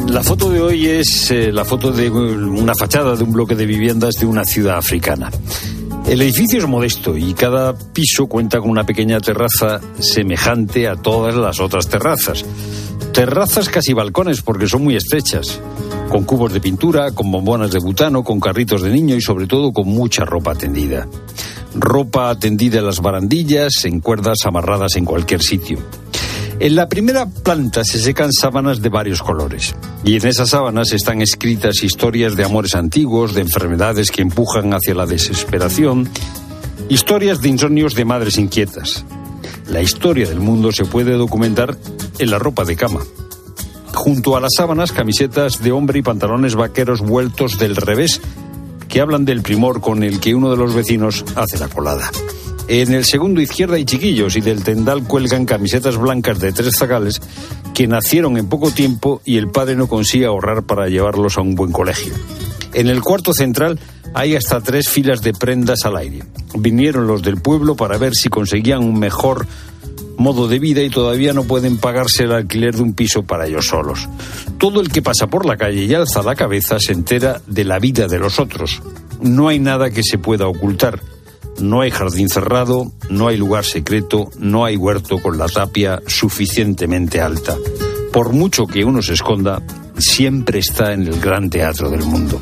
La foto de hoy es la foto de una fachada de un bloque de viviendas de una ciudad africana. El edificio es modesto y cada piso cuenta con una pequeña terraza semejante a todas las otras terrazas. Terrazas casi balcones porque son muy estrechas, con cubos de pintura, con bombonas de butano, con carritos de niño y sobre todo con mucha ropa tendida. Ropa tendida en las barandillas, en cuerdas amarradas en cualquier sitio. En la primera planta se secan sábanas de varios colores y en esas sábanas están escritas historias de amores antiguos, de enfermedades que empujan hacia la desesperación, historias de insomnios de madres inquietas. La historia del mundo se puede documentar en la ropa de cama. Junto a las sábanas, camisetas de hombre y pantalones vaqueros vueltos del revés que hablan del primor con el que uno de los vecinos hace la colada. En el segundo izquierda hay chiquillos y del tendal cuelgan camisetas blancas de 3 zagales que nacieron en poco tiempo y el padre no consigue ahorrar para llevarlos a un buen colegio. En el cuarto central hay hasta 3 filas de prendas al aire. Vinieron los del pueblo para ver si conseguían un mejor modo de vida y todavía no pueden pagarse el alquiler de un piso para ellos solos. Todo el que pasa por la calle y alza la cabeza se entera de la vida de los otros. No hay nada que se pueda ocultar. No hay jardín cerrado, no hay lugar secreto, no hay huerto con la tapia suficientemente alta. Por mucho que uno se esconda, siempre está en el gran teatro del mundo.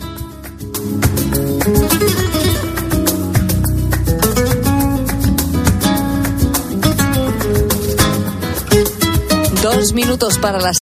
Dos minutos para las